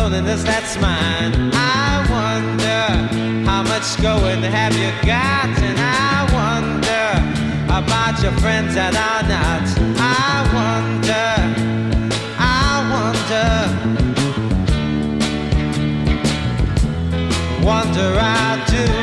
loneliness that's mine. I wonder how much going have you got, and I wonder about your friends that are not. I wonder, wonder I do.